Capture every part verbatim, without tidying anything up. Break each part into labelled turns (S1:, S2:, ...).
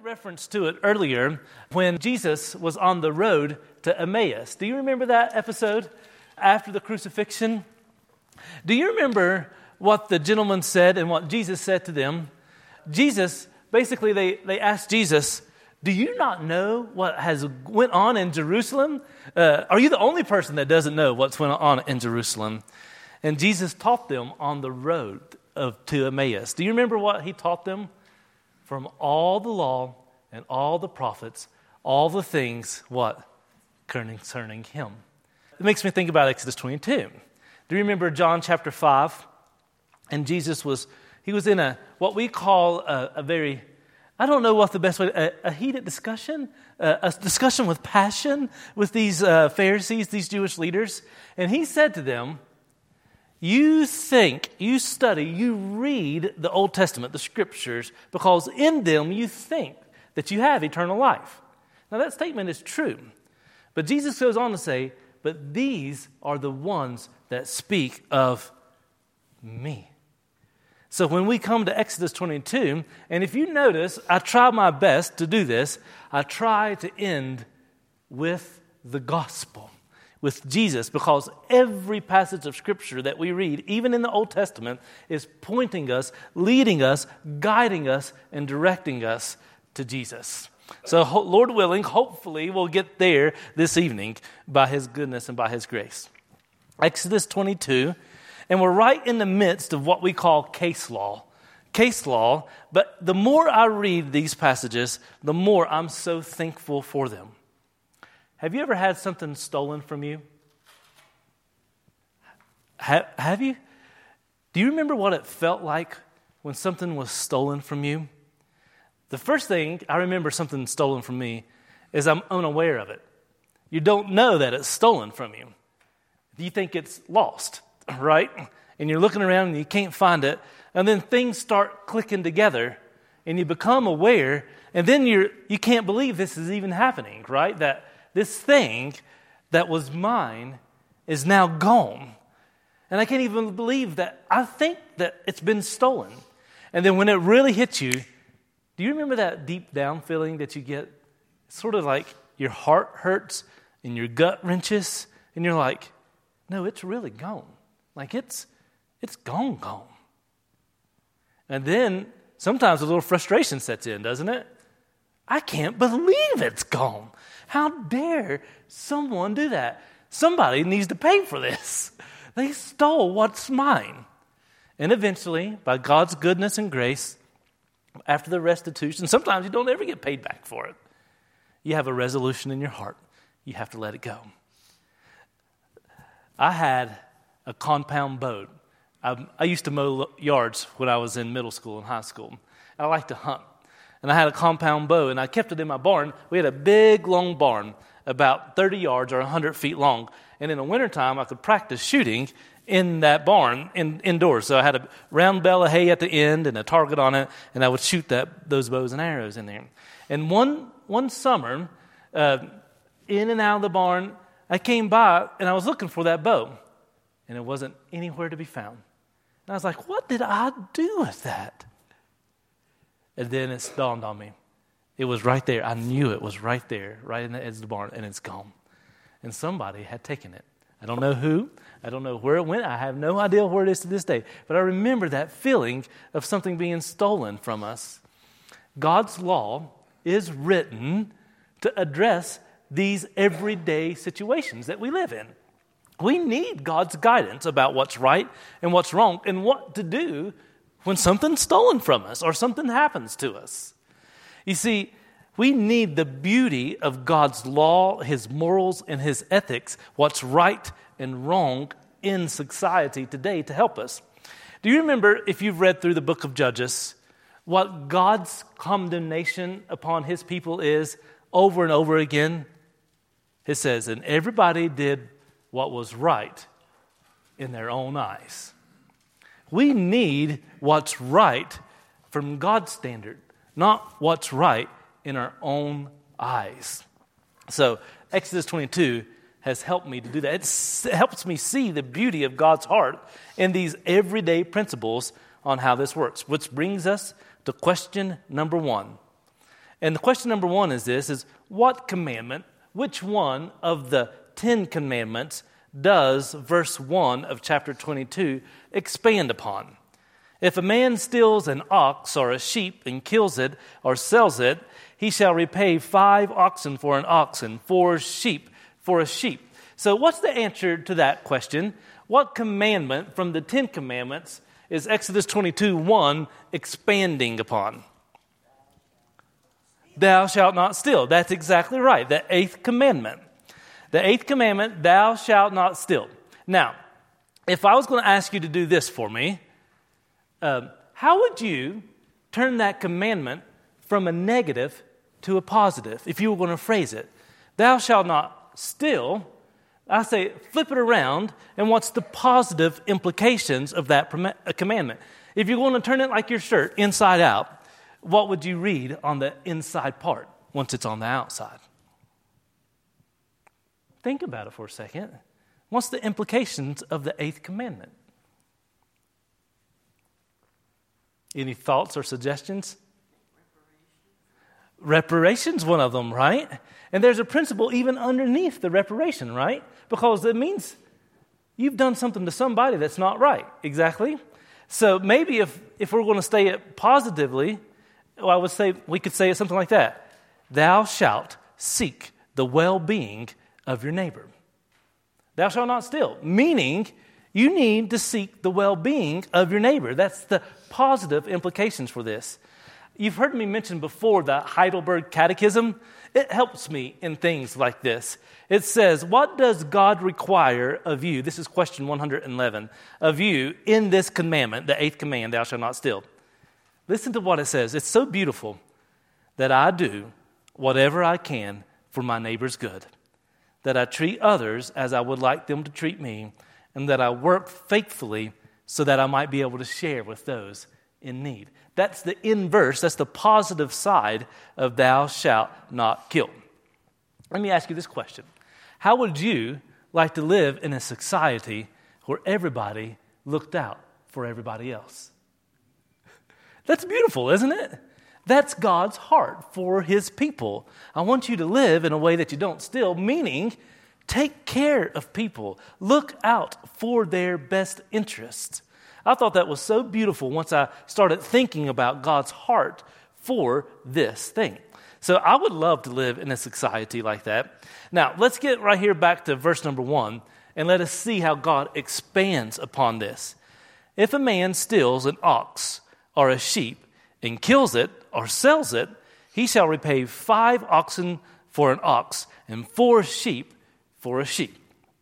S1: reference to it earlier when Jesus was on the road to Emmaus. Do you remember that episode after the crucifixion? Do you remember what the gentleman said and what Jesus said to them? Jesus, basically they, they asked Jesus, do you not know what has went on in Jerusalem? Uh, are you the only person that doesn't know what's went on in Jerusalem? And Jesus taught them on the road of to Emmaus. Do you remember what he taught them? From all the law and all the prophets, all the things, what? Concerning him. It makes me think about Exodus twenty-two. Do you remember John chapter five? And Jesus was, he was in a, what we call a, a very, I don't know what the best way, a, a heated discussion, a, a discussion with passion with these uh, Pharisees, these Jewish leaders. And he said to them, you think, you study, you read the Old Testament, the Scriptures, because in them you think that you have eternal life. Now that statement is true. But Jesus goes on to say, but these are the ones that speak of me. So when we come to Exodus twenty-two, and if you notice, I try my best to do this, I try to end with the gospel, with Jesus, because every passage of Scripture that we read, even in the Old Testament, is pointing us, leading us, guiding us, and directing us to Jesus. So Lord willing, hopefully we'll get there this evening by His goodness and by His grace. Exodus twenty-two, and we're right in the midst of what we call case law. Case law, but the more I read these passages, the more I'm so thankful for them. Have you ever had something stolen from you? Have, have you? Do you remember what it felt like when something was stolen from you? The first thing I remember something stolen from me is I'm unaware of it. You don't know that it's stolen from you. You think it's lost, right? And you're looking around and you can't find it. And then things start clicking together and you become aware. And then you're, you can't believe this is even happening, right? That this thing that was mine is now gone. And I can't even believe that I think that it's been stolen. And then when it really hits you, do you remember that deep down feeling that you get? It's sort of like your heart hurts and your gut wrenches. And you're like, no, it's really gone. Like it's it's gone, gone. And then sometimes a little frustration sets in, doesn't it? I can't believe it's gone. How dare someone do that? Somebody needs to pay for this. They stole what's mine. And eventually, by God's goodness and grace, after the restitution, sometimes you don't ever get paid back for it. You have a resolution in your heart. You have to let it go. I had a compound boat. I, I used to mow yards when I was in middle school and high school. I liked to hunt. And I had a compound bow, and I kept it in my barn. We had a big, long barn, about thirty yards or one hundred feet long. And in the wintertime, I could practice shooting in that barn in, indoors. So I had a round bale of hay at the end and a target on it, and I would shoot that those bows and arrows in there. And one one summer, uh, in and out of the barn, I came by, and I was looking for that bow, and it wasn't anywhere to be found. And I was like, what did I do with that? And then it dawned on me. It was right there. I knew it was right there, right in the edge of the barn, and it's gone. And somebody had taken it. I don't know who. I don't know where it went. I have no idea where it is to this day. But I remember that feeling of something being stolen from us. God's law is written to address these everyday situations that we live in. We need God's guidance about what's right and what's wrong and what to do when something's stolen from us or something happens to us. You see, we need the beauty of God's law, His morals, and His ethics, what's right and wrong in society today to help us. Do you remember, if you've read through the book of Judges, what God's condemnation upon His people is over and over again? It says, and everybody did what was right in their own eyes. We need what's right from God's standard, not what's right in our own eyes. So Exodus twenty-two has helped me to do that. It's, it helps me see the beauty of God's heart in these everyday principles on how this works, which brings us to question number one. And the question number one is this, is what commandment, which one of the Ten Commandments does verse one of chapter twenty-two expand upon? If a man steals an ox or a sheep and kills it or sells it, he shall repay five oxen for an ox and four sheep for a sheep. So what's the answer to that question? What commandment from the Ten Commandments is Exodus twenty-two one expanding upon? Thou shalt not steal. That's exactly right. The eighth commandment. The eighth commandment, thou shalt not steal. Now, if I was going to ask you to do this for me, um, how would you turn that commandment from a negative to a positive if you were going to phrase it? Thou shalt not steal. I say flip it around, and what's the positive implications of that commandment? If you're going to turn it like your shirt, inside out, what would you read on the inside part once it's on the outside? Think about it for a second. What's the implications of the eighth commandment? Any thoughts or suggestions? Reparation's one of them, right? And there's a principle even underneath the reparation, right? Because it means you've done something to somebody that's not right. Exactly. So maybe if, if we're going to say it positively, well, I would say we could say it something like that. Thou shalt seek the well-being of your neighbor. Thou shalt not steal. Meaning, you need to seek the well-being of your neighbor. That's the positive implications for this. You've heard me mention before the Heidelberg Catechism. It helps me in things like this. It says, what does God require of you? This is question one hundred eleven. Of you in this commandment, the eighth command, thou shalt not steal. Listen to what it says. It's so beautiful that I do whatever I can for my neighbor's good, that I treat others as I would like them to treat me, and that I work faithfully so that I might be able to share with those in need. That's the inverse. That's the positive side of thou shalt not kill. Let me ask you this question. How would you like to live in a society where everybody looked out for everybody else? That's beautiful, isn't it? That's God's heart for his people. I want you to live in a way that you don't steal, meaning take care of people. Look out for their best interests. I thought that was so beautiful once I started thinking about God's heart for this thing. So I would love to live in a society like that. Now, let's get right here back to verse number one, and let us see how God expands upon this. If a man steals an ox or a sheep and kills it or sells it, he shall repay five oxen for an ox and four sheep for a sheep.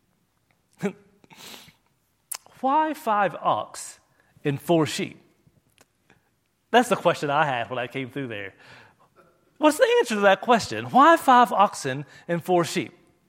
S1: Why five ox and four sheep? That's the question I had when I came through there. What's the answer to that question? Why five oxen and four sheep?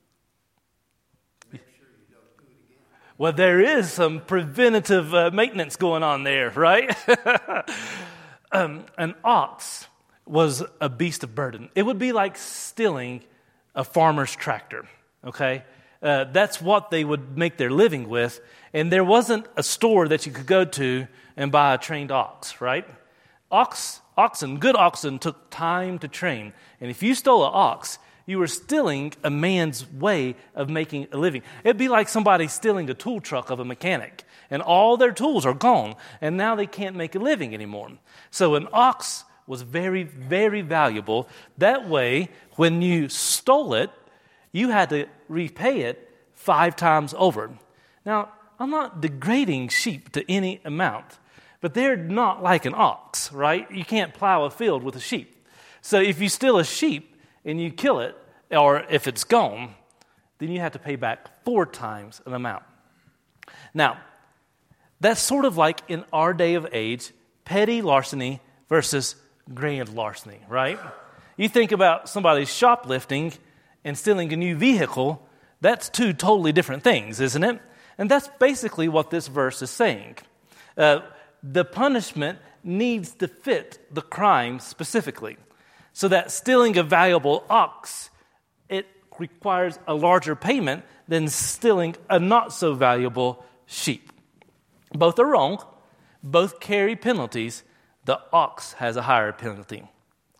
S1: Well, there is some preventative uh, maintenance going on there, right? um, an ox was a beast of burden. It would be like stealing a farmer's tractor, okay? Uh, that's what they would make their living with. And there wasn't a store that you could go to and buy a trained ox, right? Ox, oxen, good oxen took time to train. And if you stole an ox, you were stealing a man's way of making a living. It'd be like somebody stealing a tool truck of a mechanic, and all their tools are gone, and now they can't make a living anymore. So an ox was very, very valuable. That way, when you stole it, you had to repay it five times over. Now, I'm not degrading sheep to any amount, but they're not like an ox, right? You can't plow a field with a sheep. So if you steal a sheep and you kill it, or if it's gone, then you have to pay back four times an amount. Now, that's sort of like in our day of age, petty larceny versus grand larceny, right? You think about somebody shoplifting and stealing a new vehicle, that's two totally different things, isn't it? And that's basically what this verse is saying. Uh, the punishment needs to fit the crime specifically. So that stealing a valuable ox, it requires a larger payment than stealing a not so valuable sheep. Both are wrong. Both carry penalties. The ox has a higher penalty.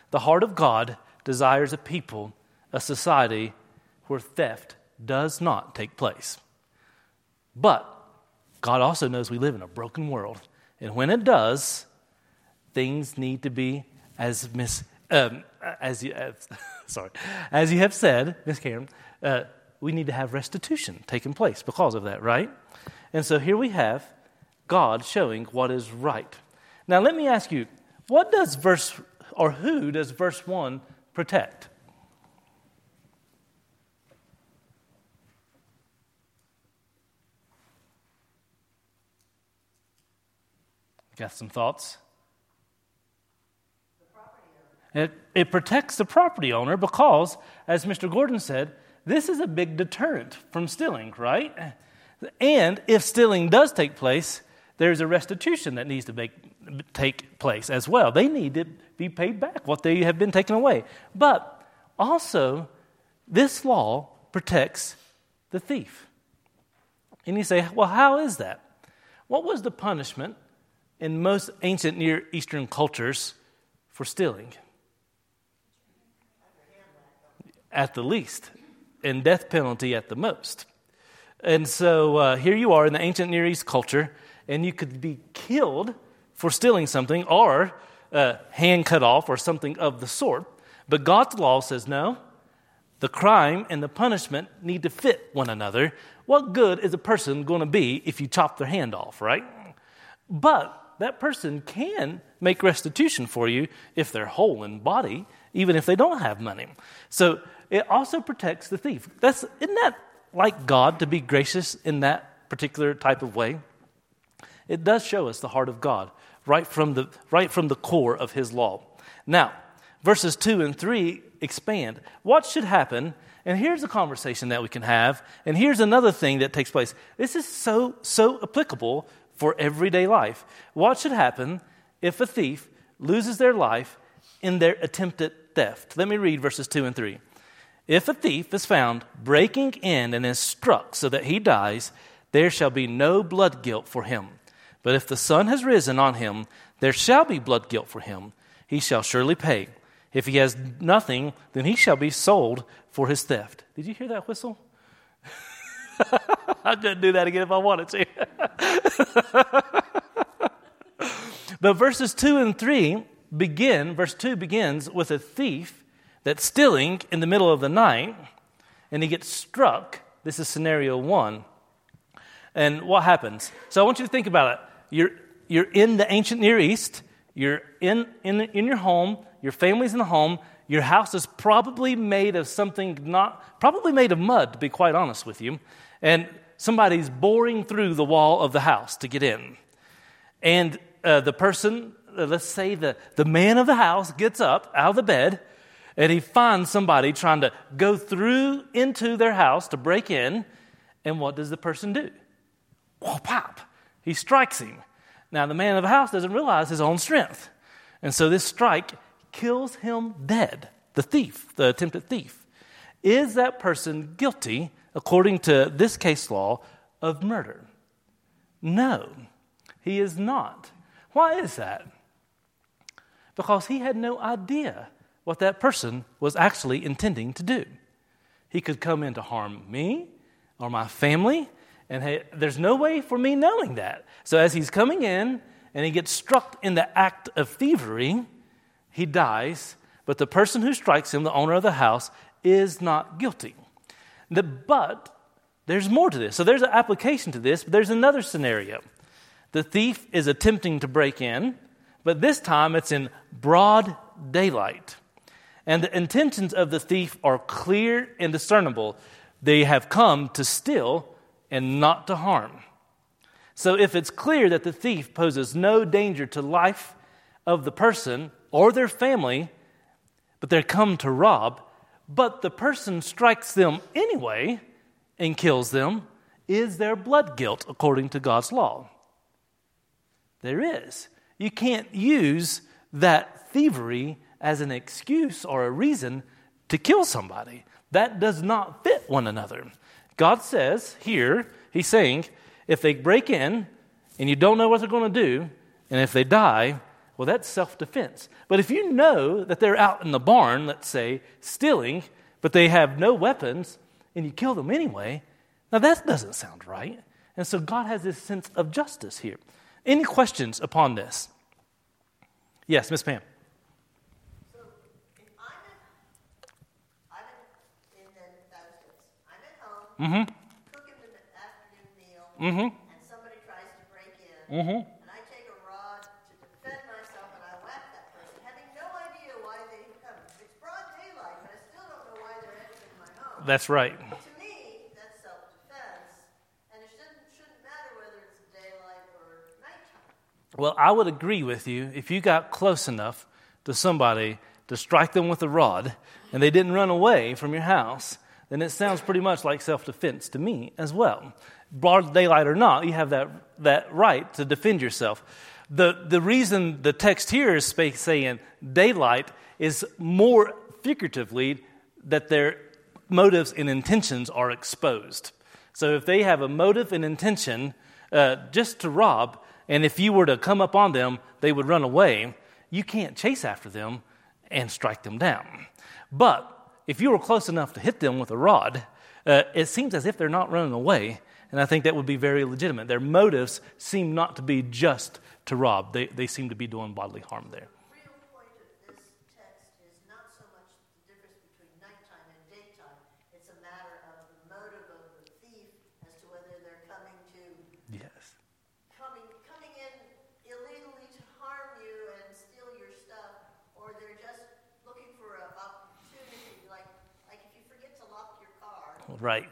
S1: The heart of God desires a people, a society where theft does not take place. But God also knows we live in a broken world. And when it does, things need to be as Miss um, as you as, sorry as you have said, Miss Karen. Uh, we need to have restitution taking place because of that, right? And so here we have God showing what is right. Now let me ask you, what does verse or who does verse one protect? Got some thoughts? It, it protects the property owner because, as Mister Gordon said, this is a big deterrent from stealing, right? And if stealing does take place, there's a restitution that needs to make, take place as well. They need to be paid back what they have been taken away. But also, this law protects the thief. And you say, well, how is that? What was the punishment in most ancient Near Eastern cultures for stealing? At the least, and death penalty at the most. And so uh, here you are in the ancient Near East culture, and you could be killed for stealing something or uh, hand cut off or something of the sort. But God's law says no. The crime and the punishment need to fit one another. What good is a person going to be if you chop their hand off, right? But that person can make restitution for you if they're whole in body, even if they don't have money. So it also protects the thief. That's, isn't that like God to be gracious in that particular type of way? It does show us the heart of God right from the right from the core of his law. Now, verses two and three expand. What should happen? And here's a conversation that we can have. And here's another thing that takes place. This is so, so applicable for everyday life. What should happen if a thief loses their life in their attempted theft? Let me read verses two and three. If a thief is found breaking in and is struck so that he dies, there shall be no blood guilt for him. But if the sun has risen on him, there shall be blood guilt for him. He shall surely pay. If he has nothing, then he shall be sold for his theft. Did you hear that whistle? I'd just do that again if I wanted to. But verses two and three begin, verse two begins with a thief that's stealing in the middle of the night, and he gets struck. This is scenario one. And what happens? So I want you to think about it. You're you're in the ancient Near East. You're in in in your home. Your family's in the home. Your house is probably made of something not probably made of mud, to be quite honest with you. And somebody's boring through the wall of the house to get in. And uh, the person, uh, let's say the the man of the house, gets up out of the bed, and he finds somebody trying to go through into their house to break in. And what does the person do? Whoa, pop! He strikes him. Now, the man of the house doesn't realize his own strength. And so this strike kills him dead, the thief, the attempted thief. Is that person guilty, according to this case law, of murder? No, he is not. Why is that? Because he had no idea what that person was actually intending to do. He could come in to harm me or my family, and hey, there's no way for me knowing that. So as he's coming in and he gets struck in the act of thievery, he dies, but the person who strikes him, the owner of the house, is not guilty. The, but there's more to this. So there's an application to this, but there's another scenario. The thief is attempting to break in, but this time it's in broad daylight. And the intentions of the thief are clear and discernible. They have come to steal and not to harm. So if it's clear that the thief poses no danger to life of the person or their family, but they're come to rob, but the person strikes them anyway and kills them, is there blood guilt according to God's law? There is. You can't use that thievery as an excuse or a reason to kill somebody. That does not fit one another. God says here, he's saying, if they break in and you don't know what they're going to do, and if they die, well, that's self-defense. But if you know that they're out in the barn, let's say, stealing, but they have no weapons, and you kill them anyway, now that doesn't sound right. And so God has this sense of justice here. Any questions upon this? Yes, Miss Pam.
S2: So if I'm at, I'm at, in the United States, I'm at home,
S1: Mm-hmm.
S2: cooking the afternoon meal,
S1: Mm-hmm.
S2: and somebody tries to break in,
S1: Mm-hmm.
S2: and I take a rod to defend myself, and I whack that person, having no idea why they come. It's broad daylight, but I still don't know why they're entering my home.
S1: That's right.
S2: To me, that's self-defense, and it shouldn't, shouldn't matter whether it's daylight or nighttime.
S1: Well, I would agree with you if you got close enough to somebody to strike them with a rod and they didn't run away from your house, then it sounds pretty much like self-defense to me as well. Broad daylight or not, you have that that right to defend yourself. The the reason the text here is saying daylight is more figuratively that their motives and intentions are exposed. So if they have a motive and intention uh, just to rob, and if you were to come up on them, they would run away, you can't chase after them and strike them down. But if you were close enough to hit them with a rod, uh, it seems as if they're not running away, and I think that would be very legitimate. Their motives seem not to be just to rob. They, they seem to be doing bodily harm there.
S2: The real point of this text is not so much the difference between nighttime and daytime. It's a matter of the motive of the thief as to whether they're coming to
S1: Yes.
S2: coming coming in illegally to harm you and steal your stuff, or they're just looking for an opportunity, like like if you forget to lock your car
S1: Right.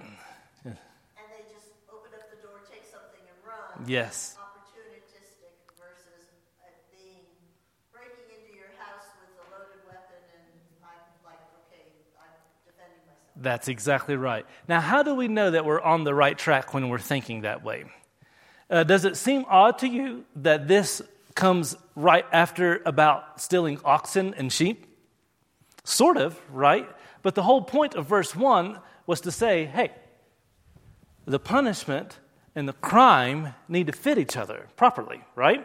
S2: and they just open up the door, take something, and run.
S1: Yes.
S2: Opportunistic versus uh, being breaking into your house with a loaded weapon, and I'm like, okay, I'm defending myself.
S1: That's exactly right. Now, how do we know that we're on the right track when we're thinking that way? Uh, does it seem odd to you that this comes right after about stealing oxen and sheep? Sort of, right? But the whole point of verse one was to say, hey, the punishment and the crime need to fit each other properly, right?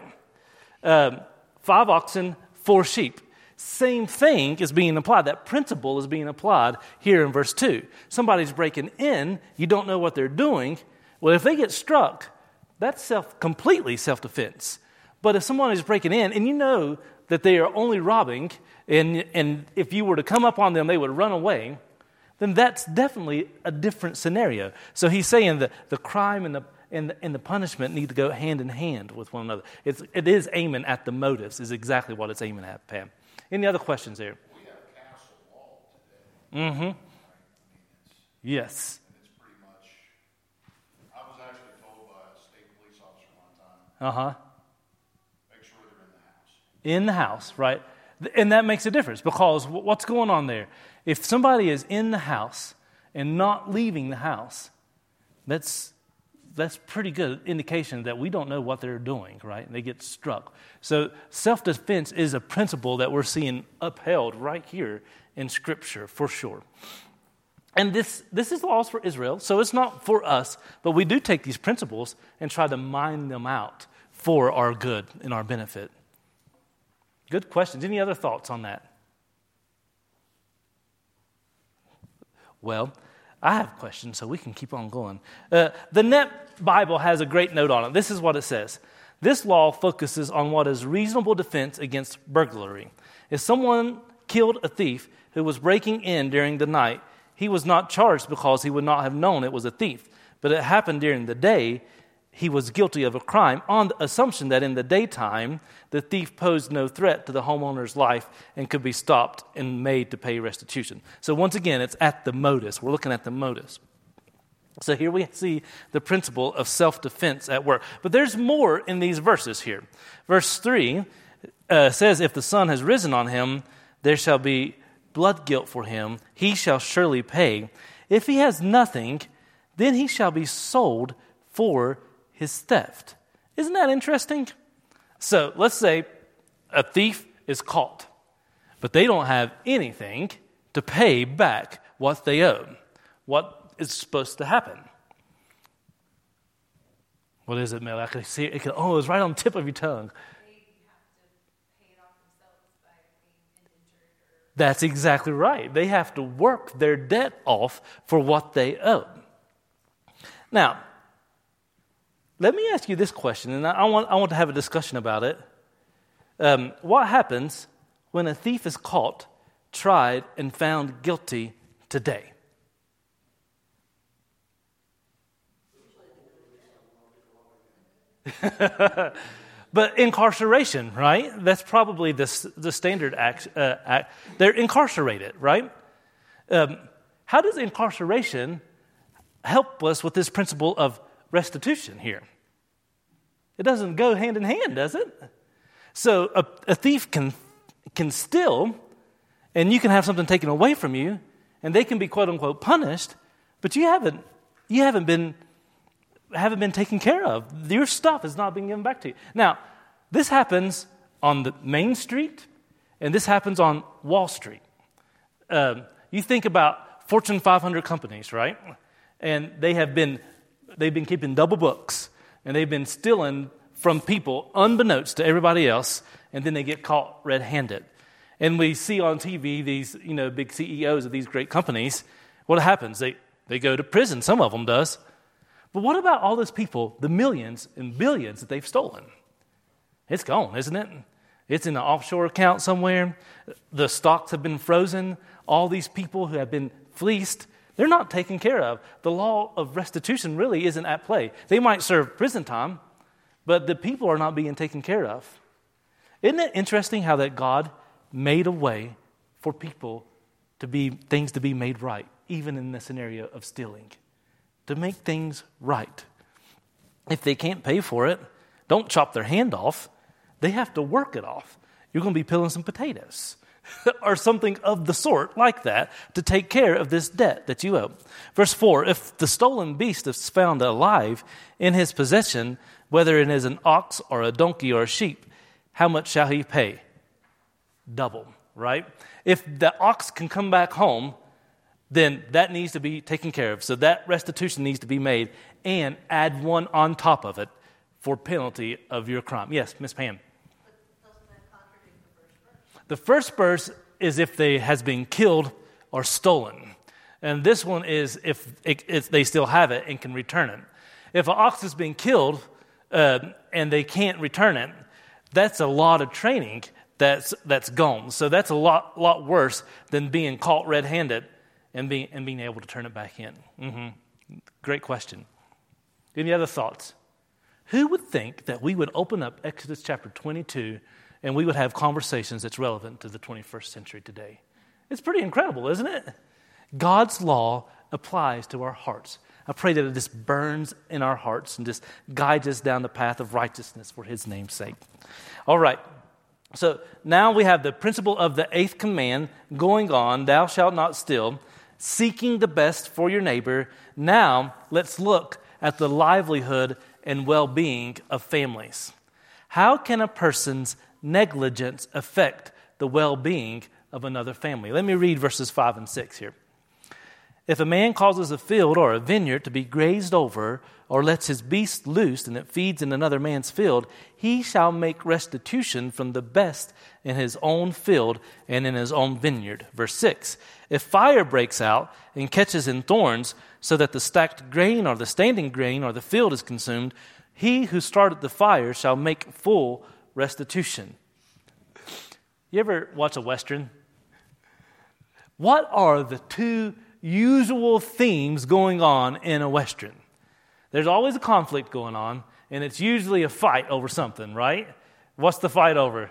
S1: Um, five oxen, four sheep. Same thing is being applied. That principle is being applied here in verse two. Somebody's breaking in. You don't know what they're doing. Well, if they get struck, that's self completely self-defense. But if someone is breaking in and you know that they are only robbing, and, and if you were to come up on them, they would run away, then that's definitely a different scenario. So he's saying that the crime and the and the, and the punishment need to go hand in hand with one another. It's, it is aiming at the motives, is exactly what it's aiming at, Pam. Any other questions there?
S3: We have a castle wall today.
S1: Mm-hmm.
S3: I mean, it's,
S1: Yes.
S3: and it's pretty much, I was actually told by a state police officer one time,
S1: Uh-huh.
S3: make sure they're in the house.
S1: In the house, right? And that makes a difference because wh- what's going on there? If somebody is in the house and not leaving the house, that's that's pretty good indication that we don't know what they're doing, right? And they get struck. So self-defense is a principle that we're seeing upheld right here in Scripture for sure. And this this is laws for Israel, so it's not for us, but we do take these principles and try to mine them out for our good and our benefit. Good questions. Any other thoughts on that? Well, I have questions, so we can keep on going. Uh, the Net Bible has a great note on it. This is what it says. This law focuses on what is reasonable defense against burglary. If someone killed a thief who was breaking in during the night, he was not charged because he would not have known it was a thief. But it happened during the day. He was guilty of a crime on the assumption that in the daytime, the thief posed no threat to the homeowner's life and could be stopped and made to pay restitution. So once again, it's at the motives. We're looking at the motives. So here we see the principle of self-defense at work. But there's more in these verses here. Verse three uh, says, if the sun has risen on him, there shall be blood guilt for him. He shall surely pay. If he has nothing, then he shall be sold for his theft. Isn't that interesting? So let's say a thief is caught, but they don't have anything to pay back what they owe. What is supposed to happen? What is it, Mel? I can see it. It can, oh, it's right on the tip of your tongue.
S4: They have to pay it
S1: That's exactly right. They have to work their debt off for what they owe. Now, let me ask you this question, and I want, I want to have a discussion about it. Um, what happens when a thief is caught, tried, and found guilty today? But incarceration, right? That's probably the, the standard act, uh, act. They're incarcerated, right? Um, how does incarceration help us with this principle of restitution here? It doesn't go hand in hand, does it? So a, a thief can can steal, and you can have something taken away from you, and they can be quote unquote punished, but you haven't you haven't been haven't been taken care of. Your stuff is not being given back to you. Now, this happens on the Main Street, and this happens on Wall Street. Um, you think about Fortune five hundred companies, right? And they have been they've been keeping double books, and they've been stealing from people unbeknownst to everybody else, and then they get caught red-handed. And we see on T V these, you know, big C E Os of these great companies. What happens? They they go to prison. Some of them does. But what about all those people, the millions and billions that they've stolen? It's gone, isn't it? It's in an offshore account somewhere. The stocks have been frozen. All these people who have been fleeced, they're not taken care of. The law of restitution really isn't at play. They might serve prison time, but the people are not being taken care of. Isn't it interesting how that God made a way for people to be, things to be made right, even in the scenario of stealing, to make things right? If they can't pay for it, don't chop their hand off. They have to work it off. You're going to be peeling some potatoes or something of the sort like that to take care of this debt that you owe. Verse four, if the stolen beast is found alive in his possession, whether it is an ox or a donkey or a sheep, how much shall he pay? Double, right? If the ox can come back home, then that needs to be taken care of. So that restitution needs to be made, and add one on top of it for penalty of your crime. Yes, Miss Pam.
S2: But doesn't that contradict the first verse?
S1: The first verse is if they has been killed or stolen. And this one is if, it, if they still have it and can return it. If an ox has been killed uh, and they can't return it, that's a lot of training that's that's gone. So that's a lot lot worse than being caught red-handed and being and being able to turn it back in. Mm-hmm. Great question. Any other thoughts? Who would think that we would open up Exodus chapter twenty-two and we would have conversations that's relevant to the twenty-first century today? It's pretty incredible, isn't it? God's law applies to our hearts. I pray that it just burns in our hearts and just guides us down the path of righteousness for his name's sake. All right. So now we have the principle of the eighth command going on, thou shalt not steal, seeking the best for your neighbor. Now let's look at the livelihood and well-being of families. How can a person's negligence affect the well-being of another family? Let me read verses five and six here. If a man causes a field or a vineyard to be grazed over, or lets his beast loose and it feeds in another man's field, he shall make restitution from the best in his own field and in his own vineyard. Verse six, if fire breaks out and catches in thorns, so that the stacked grain or the standing grain or the field is consumed, he who started the fire shall make full restitution. You ever watch a Western? What are the two usual themes going on in a Western? There's always a conflict going on, and it's usually a fight over something, right? What's the fight over?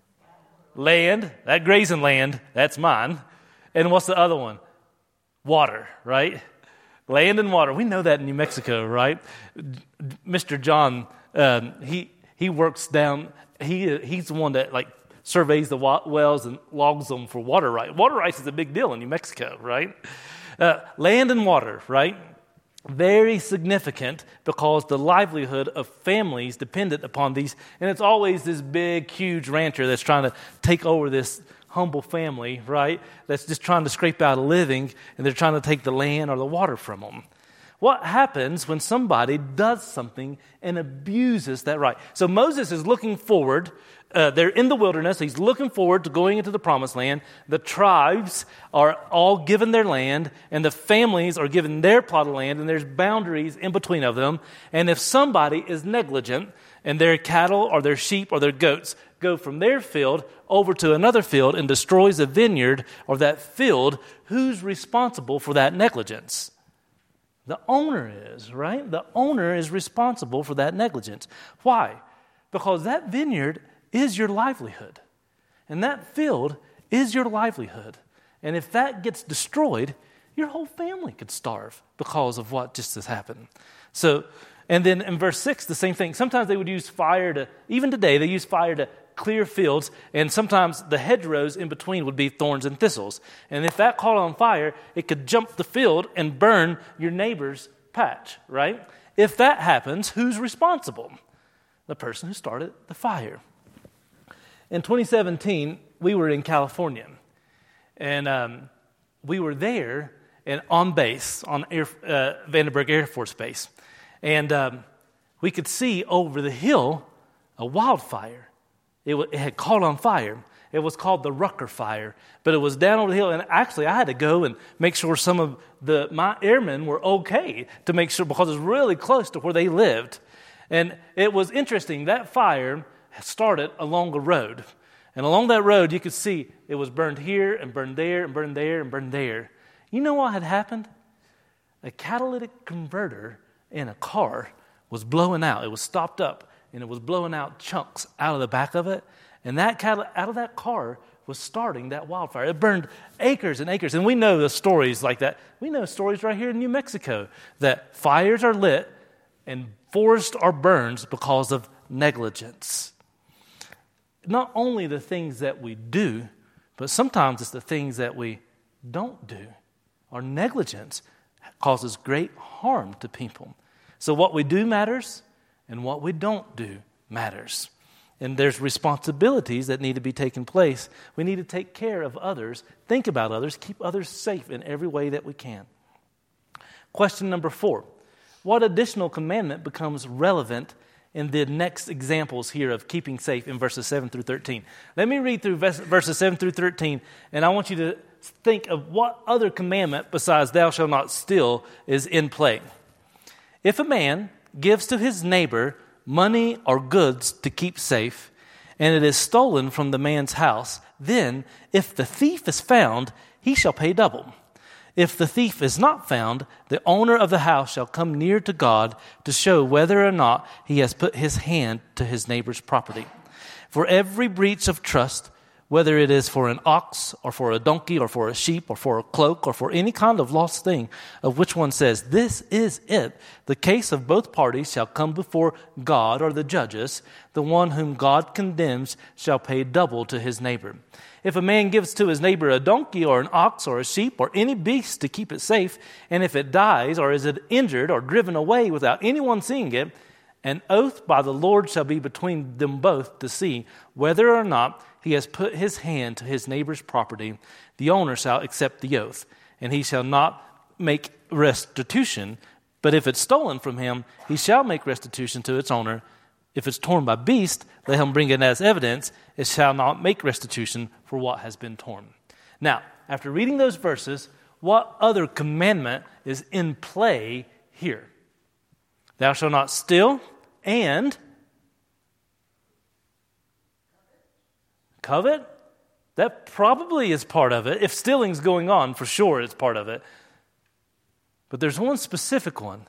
S1: Land. That grazing land, that's mine. And what's the other one? Water, right? Land and water. We know that in New Mexico, right? Mister John, um, he he works down, he he's the one that like surveys the wells and logs them for water rights. Water rights is a big deal in New Mexico, right? Uh, land and water, right? Very significant because the livelihood of families dependent upon these. And it's always this big, huge rancher that's trying to take over this humble family, right? That's just trying to scrape out a living, and they're trying to take the land or the water from them. What happens when somebody does something and abuses that right? So Moses is looking forward uh, they're in the wilderness. He's looking forward to going into the promised land. The tribes are all given their land, and the families are given their plot of land, and there's boundaries in between of them. And if somebody is negligent, and their cattle or their sheep or their goats go from their field over to another field and destroys a vineyard or that field, who's responsible for that negligence? The owner is, right? The owner is responsible for that negligence. Why? Because that vineyard is your livelihood. And that field is your livelihood. And if that gets destroyed, your whole family could starve because of what just has happened. So, and then in verse six, the same thing. Sometimes they would use fire to, even today, they use fire to clear fields, and sometimes the hedgerows in between would be thorns and thistles. And if that caught on fire, it could jump the field and burn your neighbor's patch, right? If that happens, who's responsible? The person who started the fire. In twenty seventeen, we were in California, and um, we were there and on base, on Air, uh, Vandenberg Air Force Base, and um, we could see over the hill a wildfire. It, w- it had caught on fire. It was called the Rucker Fire, but it was down over the hill, and actually I had to go and make sure some of the my airmen were okay to make sure, because it was really close to where they lived. And it was interesting, that fire started along a road. And along that road, you could see it was burned here and burned there and burned there and burned there. You know what had happened? A catalytic converter in a car was blowing out. It was stopped up, and it was blowing out chunks out of the back of it. And that cat- out of that car was starting that wildfire. It burned acres and acres. And we know the stories like that. We know stories right here in New Mexico that fires are lit and forests are burned because of negligence. Not only the things that we do, but sometimes it's the things that we don't do. Our negligence causes great harm to people. So what we do matters, and what we don't do matters. And there's responsibilities that need to be taken place. We need to take care of others, think about others, keep others safe in every way that we can. Question number four. What additional commandment becomes relevant in the next examples here of keeping safe in verses seven through thirteen? Let me read through verses seven through thirteen, and I want you to think of what other commandment besides thou shalt not steal is in play. If a man gives to his neighbor money or goods to keep safe, and it is stolen from the man's house, then if the thief is found, he shall pay double. If the thief is not found, the owner of the house shall come near to God to show whether or not he has put his hand to his neighbor's property. For every breach of trust, whether it is for an ox or for a donkey or for a sheep or for a cloak or for any kind of lost thing, of which one says, this is it, the case of both parties shall come before God or the judges. The one whom God condemns shall pay double to his neighbor. If a man gives to his neighbor a donkey or an ox or a sheep or any beast to keep it safe, and if it dies or is it injured or driven away without anyone seeing it, an oath by the Lord shall be between them both to see whether or not he has put his hand to his neighbor's property. The owner shall accept the oath, and he shall not make restitution. But if it's stolen from him, he shall make restitution to its owner. If it's torn by beast, let him bring it as evidence. It shall not make restitution for what has been torn. Now, after reading those verses, what other commandment is in play here? Thou shalt not steal, and covet? That probably is part of it. If stealing's going on, for sure it's part of it. But there's one specific one.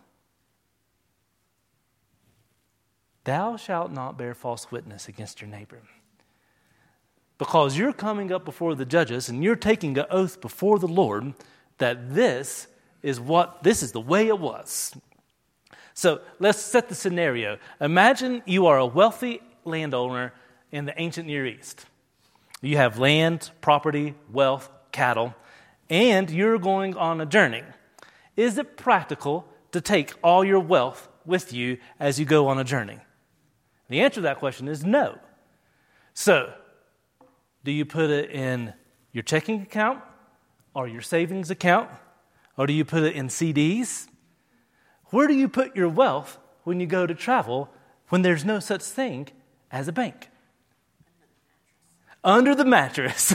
S1: Thou shalt not bear false witness against your neighbor. Because you're coming up before the judges and you're taking an oath before the Lord that this is what, this is the way it was. So let's set the scenario. Imagine you are a wealthy landowner in the ancient Near East. You have land, property, wealth, cattle, and you're going on a journey. Is it practical to take all your wealth with you as you go on a journey? The answer to that question is no. So, do you put it in your checking account or your savings account, or do you put it in C Ds? Where do you put your wealth when you go to travel when there's no such thing as a bank? Under the mattress.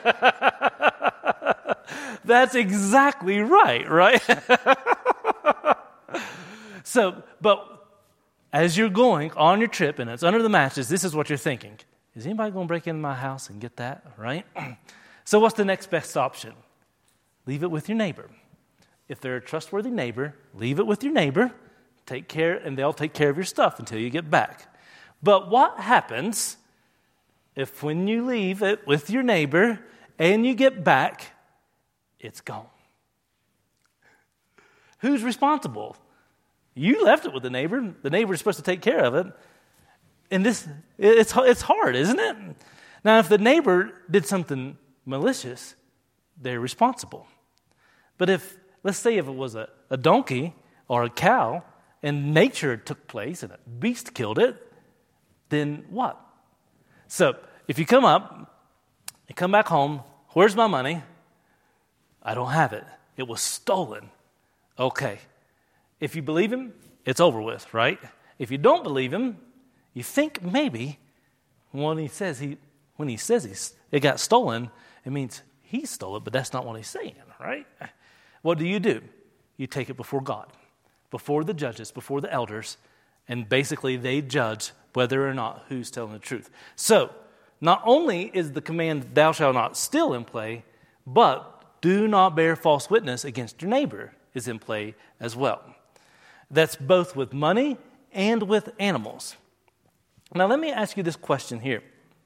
S1: That's exactly right, right? So, but as you're going on your trip and it's under the mattress, this is what you're thinking. Is anybody going to break into my house and get that, right? So what's the next best option? Leave it with your neighbor. If they're a trustworthy neighbor, leave it with your neighbor. Take care, and they'll take care of your stuff until you get back. But what happens if when you leave it with your neighbor and you get back, it's gone? Who's responsible? You left it with the neighbor. The neighbor is supposed to take care of it. And this, it's, it's hard, isn't it? Now, if the neighbor did something malicious, they're responsible. But if, let's say if it was a, a donkey or a cow and nature took place and a beast killed it, then what? So if you come up, you come back home, where's my money? I don't have it. It was stolen. Okay. If you believe him, it's over with, right? If you don't believe him, you think maybe when he says he when he says he's, it got stolen, it means he stole it, but that's not what he's saying, right? What do you do? You take it before God, before the judges, before the elders, and basically they judge whether or not who's telling the truth. So, not only is the command, thou shalt not steal, in play, but do not bear false witness against your neighbor is in play as well. That's both with money and with animals. Now, let me ask you this question here.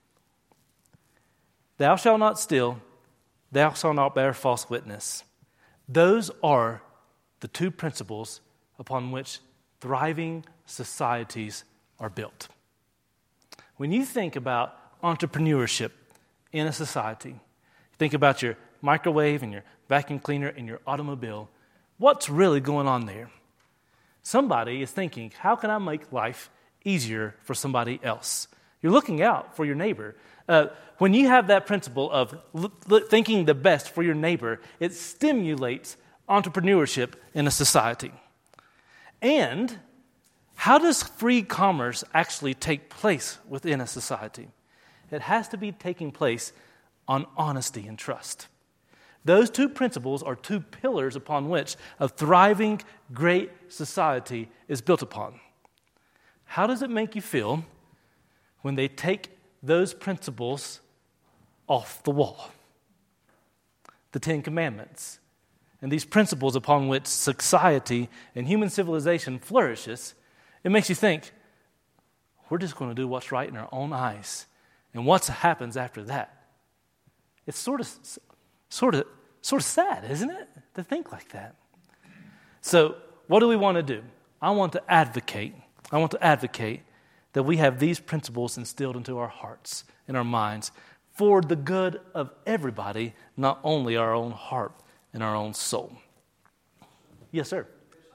S1: Thou shalt not steal, thou shalt not bear false witness. Those are the two principles upon which thriving societies are built. When you think about entrepreneurship in a society, think about your microwave and your vacuum cleaner and your automobile, what's really going on there? Somebody is thinking, how can I make life easier for somebody else? You're looking out for your neighbor. Uh, when you have that principle of l- l- thinking the best for your neighbor, it stimulates entrepreneurship in a society. And how does free commerce actually take place within a society? It has to be taking place on honesty and trust. Those two principles are two pillars upon which a thriving, great society is built upon. How does it make you feel when they take those principles off the wall? The Ten Commandments. And these principles upon which society and human civilization flourishes, it makes you think, we're just going to do what's right in our own eyes. And what happens after that? It's sort of, sort of, sort of sad, isn't it, to think like that? So, what do we want to do? I want to advocate. I want to advocate that we have these principles instilled into our hearts and our minds for the good of everybody, not only our own heart and our own soul. Yes, sir.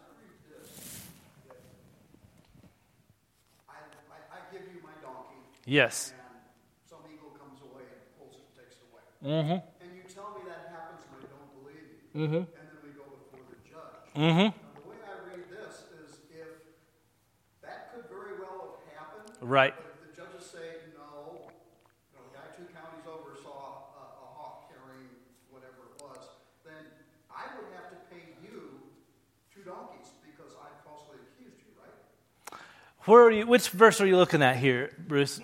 S3: I, I, I give you my donkey.
S1: Yes.
S3: And some eagle comes away and pulls it and takes it away.
S1: Mm-hmm.
S3: And you tell me that happens and I don't believe you.
S1: Mm-hmm.
S3: And then we go before the judge.
S1: Mm-hmm.
S3: Now, the way I read this is if that could very well have happened.
S1: Right.
S3: But if the judges say, no, you know, the guy two counties over saw a, a hawk carrying whatever it was, then I would have to pay you two donkeys because I falsely accused you, right?
S1: Where are you? Which verse are you looking at here, Bruce?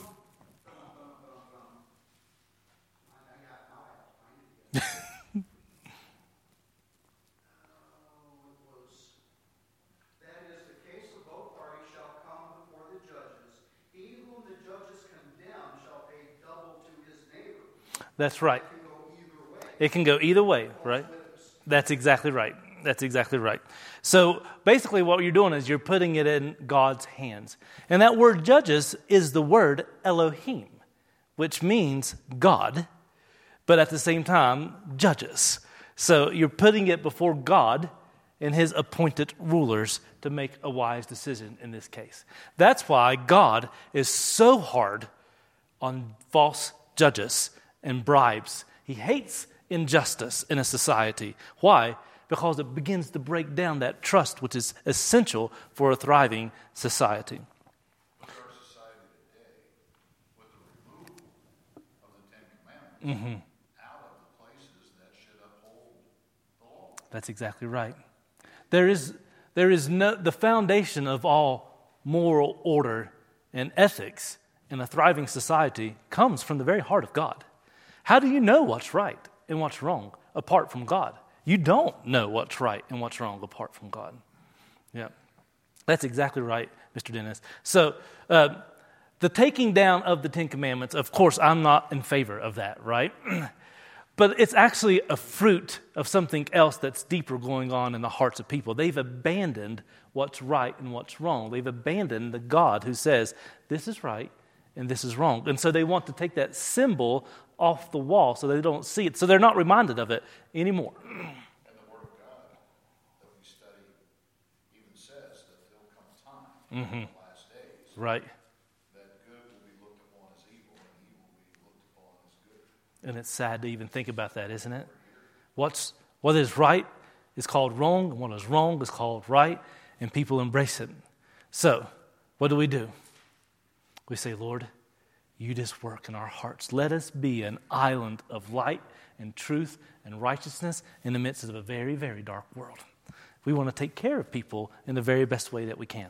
S1: That's right. It can go either way, right? That's exactly right. That's exactly right. So basically what you're doing is you're putting it in God's hands. And that word judges is the word Elohim, which means God, but at the same time, judges. So you're putting it before God and his appointed rulers to make a wise decision in this case. That's why God is so hard on false judges and bribes. He hates injustice in a society. Why? Because it begins to break down that trust which is essential for a thriving society.
S3: Our society today, with the removal of
S1: Mm-hmm.
S3: out of the places that should uphold the law.
S1: That's exactly right. There is there is no the foundation of all moral order and ethics in a thriving society comes from the very heart of God. How do you know what's right and what's wrong apart from God? You don't know what's right and what's wrong apart from God. Yeah, that's exactly right, Mister Dennis. So uh, the taking down of the Ten Commandments, of course, I'm not in favor of that, right? But it's actually a fruit of something else that's deeper going on in the hearts of people. They've abandoned what's right and what's wrong. They've abandoned the God who says, this is right and this is wrong. And so they want to take that symbol off the wall so they don't see it. So they're not reminded of it anymore.
S3: And the Word of God that we study even says that there will come a time
S1: Mm-hmm.
S3: in the last days
S1: Right.
S3: that good will be looked upon as evil and evil will be looked upon as good.
S1: And it's sad to even think about that, isn't it? What's what is right is called wrong, and what is wrong is called right, and people embrace it. So, what do we do? We say, Lord, you just work in our hearts. Let us be an island of light and truth and righteousness in the midst of a very, very dark world. We want to take care of people in the very best way that we can.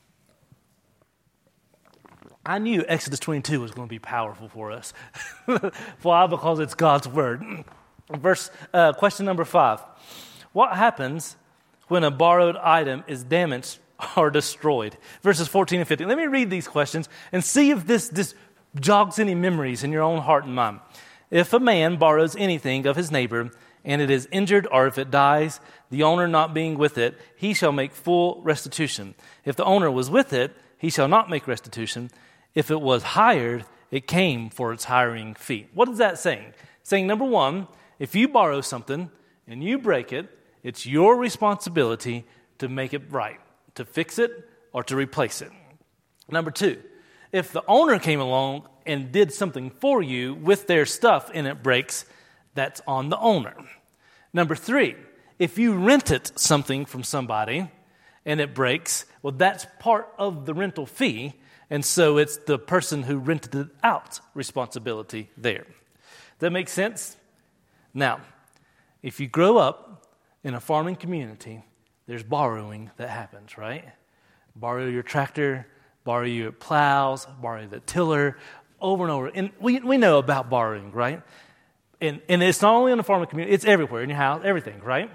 S1: I knew Exodus twenty-two was going to be powerful for us. Why? Because it's God's word. Verse uh, question number five. What happens when a borrowed item is damaged or destroyed? Verses fourteen and fifteen. Let me read these questions and see if this, this jogs any memories in your own heart and mind. If a man borrows anything of his neighbor and it is injured or if it dies, the owner not being with it, he shall make full restitution. If the owner was with it, he shall not make restitution. If it was hired, it came for its hiring fee. What is that saying? Saying, number one, if you borrow something and you break it, it's your responsibility to make it right, to fix it or to replace it. Number two, if the owner came along and did something for you with their stuff and it breaks, that's on the owner. Number three, if you rented something from somebody and it breaks, well, that's part of the rental fee, and so it's the person who rented it out's responsibility there. Does that make sense? Now, if you grow up in a farming community, there's borrowing that happens, right? Borrow your tractor, borrow your plows, borrow the tiller, over and over. And we we know about borrowing, right? And and it's not only in the farming community, it's everywhere, in your house, everything, right?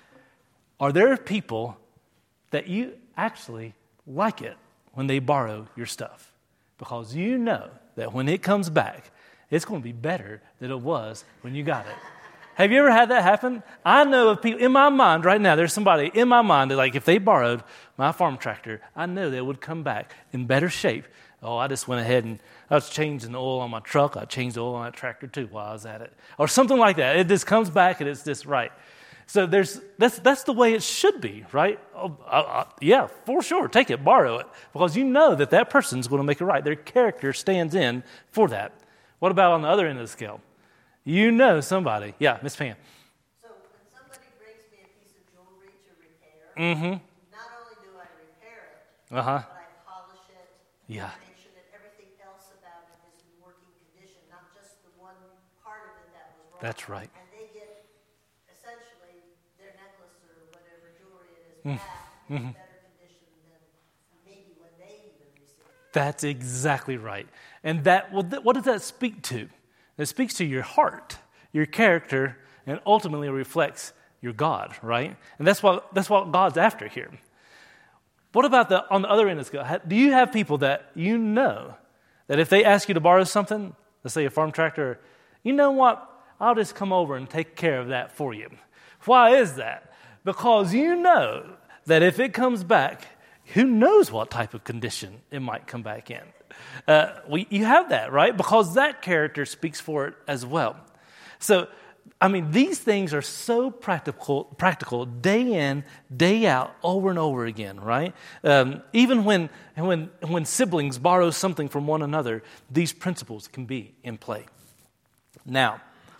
S1: Are there people that you actually like it when they borrow your stuff? Because you know that when it comes back, it's going to be better than it was when you got it. Have you ever had that happen? I know of people, in my mind right now, there's somebody in my mind that, like, if they borrowed my farm tractor, I know they would come back in better shape. Oh, I just went ahead and I was changing the oil on my truck. I changed the oil on that tractor too while I was at it. Or something like that. It just comes back and it's just right. So there's that's that's the way it should be, right? Oh, uh, uh, yeah, for sure. Take it, borrow it. Because you know that that person's going to make it right. Their character stands in for that. What about on the other end of the scale? You know somebody. Yeah, Miss Pam.
S2: So when somebody brings me a piece of jewelry to repair,
S1: Mm-hmm.
S2: not only do I repair it,
S1: Uh-huh.
S2: but I polish it,
S1: Yeah.
S2: make sure that everything else about it is in working condition, not just the one part of it that was wrong.
S1: That's right.
S2: And they get essentially their necklace or whatever jewelry it is
S1: Mm.
S2: back in better condition than maybe when they even received it.
S1: That's exactly right. And that, well, th- what does that speak to? It speaks to your heart, your character, and ultimately reflects your God, right? And that's what that's what God's after here. What about the on the other end of the scale? Ha- Do you have people that you know that if they ask you to borrow something, let's say a farm tractor, you know what? I'll just come over and take care of that for you. Why is that? Because you know that if it comes back, who knows what type of condition it might come back in. Uh, we, you have that, right? Because that character speaks for it as well. So, I mean, these things are so practical, practical day in, day out, over and over again, right? Um, even when, when, when siblings borrow something from one another, these principles can be in play. Now,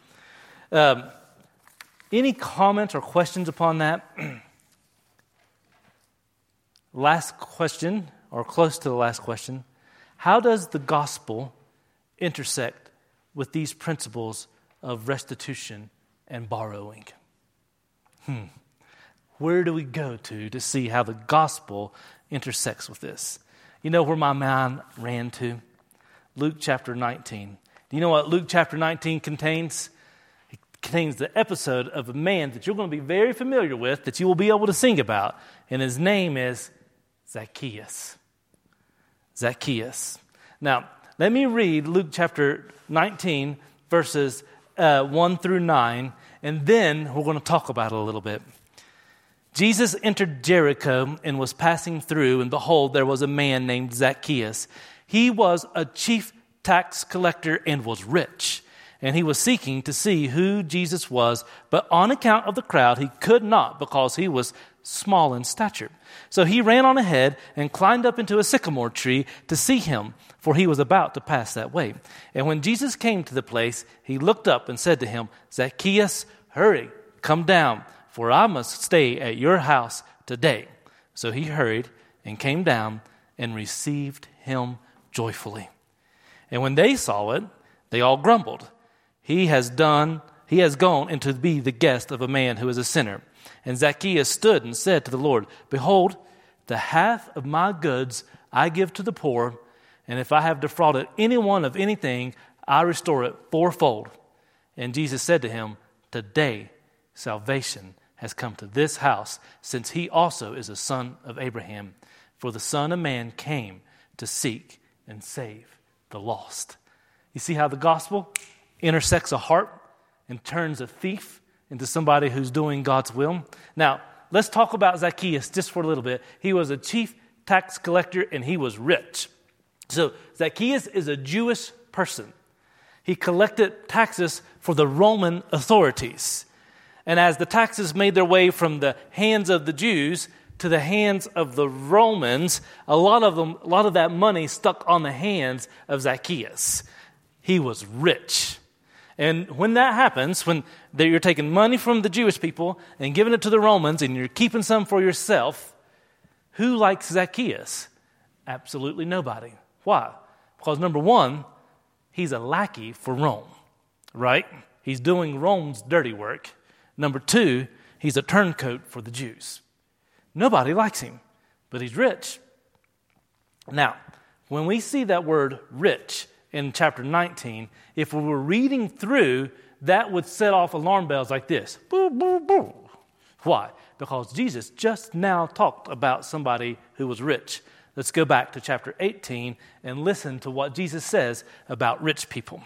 S1: um, any comments or questions upon that? Last question, or close to the last question. How does the gospel intersect with these principles of restitution and borrowing. Hmm. Where do we go to to see how the gospel intersects with this? You know where my mind ran to? Luke chapter nineteen. Do you know what Luke chapter nineteen contains? It contains the episode of a man that you're going to be very familiar with, that you will be able to sing about, and his name is Zacchaeus. Zacchaeus. Now, let me read Luke chapter nineteen, verses uh, one through nine, and then we're going to talk about it a little bit. Jesus entered Jericho and was passing through, and behold, there was a man named Zacchaeus. He was a chief tax collector and was rich, and he was seeking to see who Jesus was, but on account of the crowd, he could not, because he was small in stature. So he ran on ahead and climbed up into a sycamore tree to see him, for he was about to pass that way. And when Jesus came to the place, he looked up and said to him, Zacchaeus, hurry, come down, for I must stay at your house today. So he hurried and came down and received him joyfully. And when they saw it, they all grumbled. He has done, he has gone into to be the guest of a man who is a sinner. And Zacchaeus stood and said to the Lord, behold, the half of my goods I give to the poor, and if I have defrauded anyone of anything, I restore it fourfold. And Jesus said to him, today salvation has come to this house, since he also is a son of Abraham. For the Son of Man came to seek and save the lost. You see how the gospel intersects a heart and turns a thief into somebody who's doing God's will? Now, let's talk about Zacchaeus just for a little bit. He was a chief tax collector and he was rich. So Zacchaeus is a Jewish person. He collected taxes for the Roman authorities. And as the taxes made their way from the hands of the Jews to the hands of the Romans, a lot of them, a lot of that money stuck on the hands of Zacchaeus. He was rich. And when that happens, when you're taking money from the Jewish people and giving it to the Romans and you're keeping some for yourself, who likes Zacchaeus? Absolutely nobody. Why? Because number one, he's a lackey for Rome, right? He's doing Rome's dirty work. Number two, he's a turncoat for the Jews. Nobody likes him, but he's rich. Now, when we see that word rich in chapter nineteen, if we were reading through, that would set off alarm bells like this. Boo, boo, boo. Why? Because Jesus just now talked about somebody who was rich. Let's go back to chapter eighteen and listen to what Jesus says about rich people.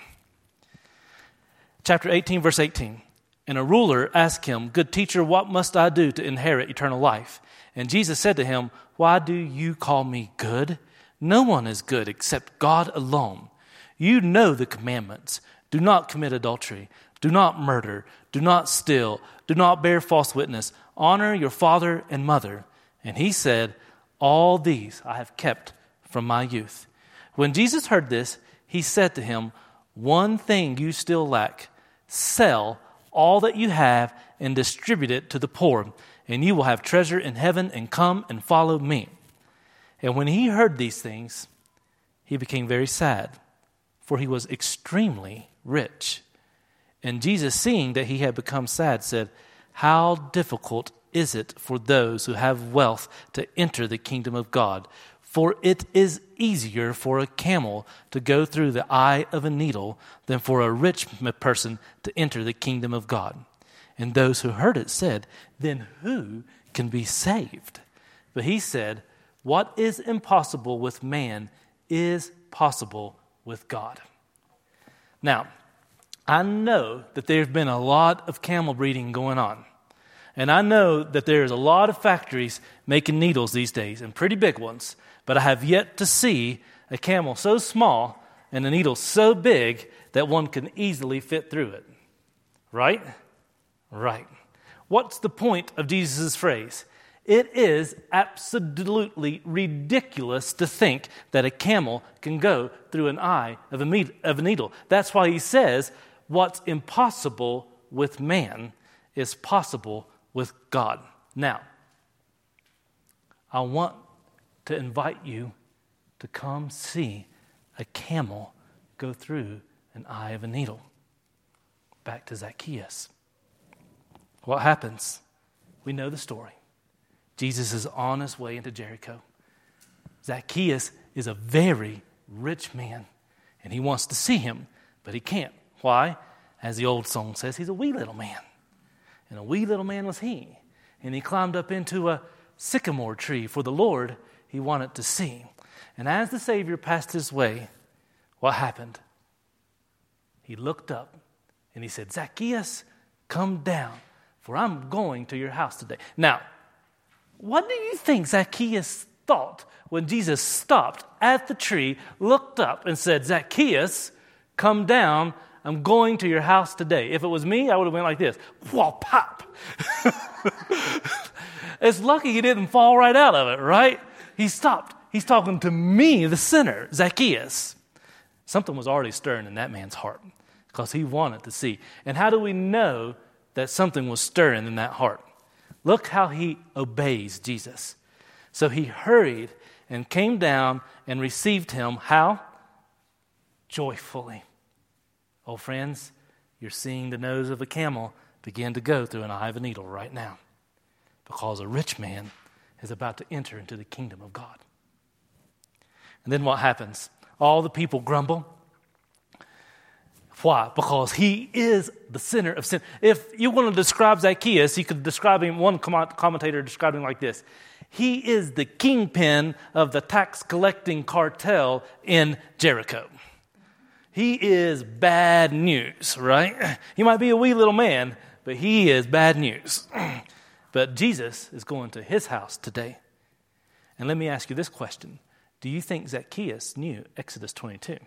S1: Chapter eighteen, verse eighteen. And a ruler asked him, good teacher, what must I do to inherit eternal life? And Jesus said to him, why do you call me good? No one is good except God alone. You know the commandments. Do not commit adultery. Do not murder. Do not steal. Do not bear false witness. Honor your father and mother. And he said, all these I have kept from my youth. When Jesus heard this, he said to him, one thing you still lack. Sell all that you have and distribute it to the poor, and you will have treasure in heaven, and come and follow me. And when he heard these things, he became very sad, for he was extremely rich. And Jesus, seeing that he had become sad, said, how difficult is it for those who have wealth to enter the kingdom of God? For it is easier for a camel to go through the eye of a needle than for a rich person to enter the kingdom of God. And those who heard it said, then who can be saved? But he said, what is impossible with man is possible with God. Now, I know that there's been a lot of camel breeding going on. And I know that there's a lot of factories making needles these days, and pretty big ones. But I have yet to see a camel so small and a needle so big that one can easily fit through it. Right? Right. What's the point of Jesus' phrase? It is absolutely ridiculous to think that a camel can go through an eye of a, me- of a needle. That's why he says, what's impossible with man is possible with God. Now, I want to invite you to come see a camel go through an eye of a needle. back to Zacchaeus. What happens? We know the story. Jesus is on his way into Jericho. Zacchaeus is a very rich man, and he wants to see him, but he can't. Why? As the old song says, he's a wee little man. And a wee little man was he. And he climbed up into a sycamore tree for the Lord he wanted to see. And as the Savior passed his way, what happened? He looked up and he said, Zacchaeus, come down, for I'm going to your house today. Now, what do you think Zacchaeus thought when Jesus stopped at the tree, looked up and said, Zacchaeus, come down, I'm going to your house today? If it was me, I would have went like this. Whoa, pop. It's lucky he didn't fall right out of it, right? He stopped. He's talking to me, the sinner, Zacchaeus. Something was already stirring in that man's heart because he wanted to see. And how do we know that something was stirring in that heart? Look how he obeys Jesus. So he hurried and came down and received him. How? Joyfully. Oh, friends, you're seeing the nose of a camel begin to go through an eye of a needle right now because a rich man is about to enter into the kingdom of God. And then what happens? All the people grumble. Why? Because he is the sinner of sin. If you want to describe Zacchaeus, you could describe him, one commentator described him like this. He is the kingpin of the tax collecting cartel in Jericho. He is bad news, right? He might be a wee little man, but he is bad news. But Jesus is going to his house today. And let me ask you this question. Do you think Zacchaeus knew Exodus twenty-two?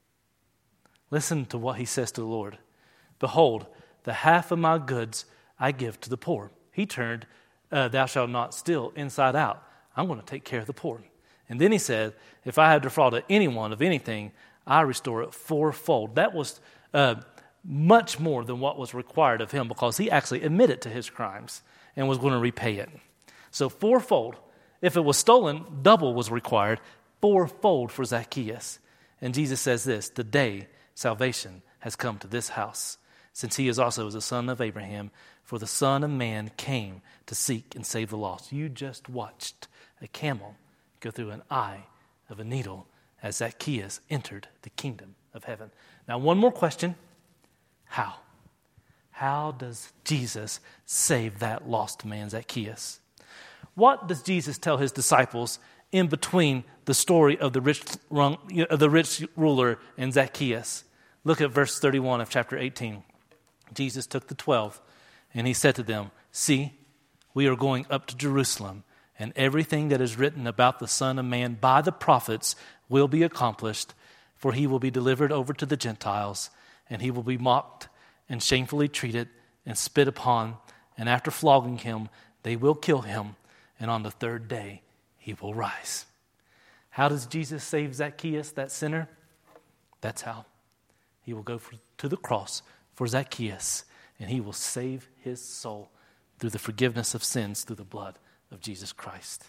S1: Listen to what he says to the Lord. Behold, the half of my goods I give to the poor. He turned, uh, thou shalt not steal inside out. I'm going to take care of the poor. And then he said, if I have defrauded anyone of anything, I restore it fourfold. That was uh, much more than what was required of him because he actually admitted to his crimes and was going to repay it. So fourfold. If it was stolen, double was required, fourfold for Zacchaeus. And Jesus says this, today salvation has come to this house, since he is also the son of Abraham, for the Son of Man came to seek and save the lost. You just watched a camel go through an eye of a needle as Zacchaeus entered the kingdom of heaven. Now, one more question. How? How does Jesus save that lost man, Zacchaeus? What does Jesus tell his disciples in between the story of the rich, of the rich ruler and Zacchaeus? Look at verse thirty-one of chapter eighteen. Jesus took the twelve, and he said to them, see, we are going up to Jerusalem, and everything that is written about the Son of Man by the prophets will be accomplished, for he will be delivered over to the Gentiles, and he will be mocked and shamefully treated and spit upon, and after flogging him, they will kill him, and on the third day he will rise. How does Jesus save Zacchaeus, that sinner? That's how. He will go for, to the cross for Zacchaeus, and he will save his soul through the forgiveness of sins through the blood of Jesus Christ.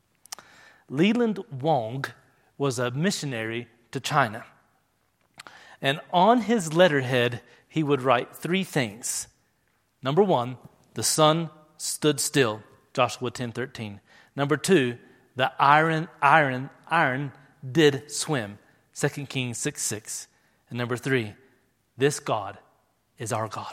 S1: Leland Wong was a missionary to China. And on his letterhead, he would write three things. Number one, the sun stood still, Joshua ten thirteen. Number two, the iron, iron, iron did swim, Second Kings six six. And number three, this God is our God.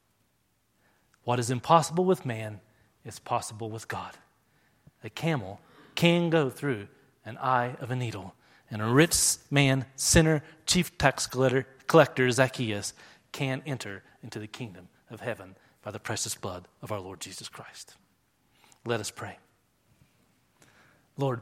S1: What is impossible with man is possible with God. A camel can go through an eye of a needle, and a rich man, sinner, chief tax collector Zacchaeus can enter into the kingdom of heaven by the precious blood of our Lord Jesus Christ. Let us pray. Lord,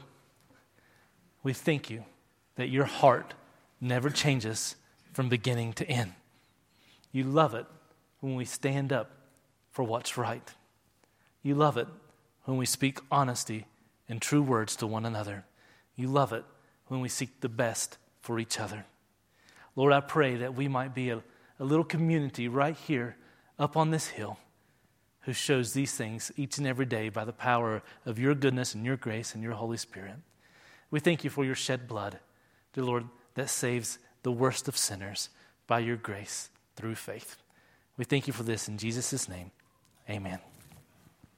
S1: we thank you that your heart never changes from beginning to end. You love it when we stand up for what's right. You love it when we speak honesty and true words to one another. You love it when we seek the best for each other. Lord, I pray that we might be a, a little community right here up on this hill who shows these things each and every day by the power of your goodness and your grace and your Holy Spirit. We thank you for your shed blood, dear Lord, that saves the worst of sinners by your grace through faith. We thank you for this in Jesus' name. Amen.